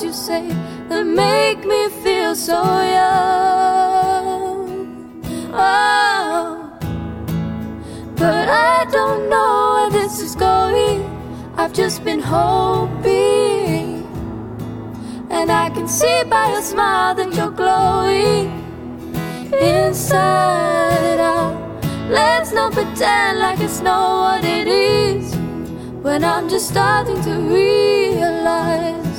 words you say that make me feel so young. Oh, but I don't know where this is going. I've just been hoping, and I can see by your smile that you're glowing inside out. Let's not pretend like it's not what it is, when I'm just starting to realize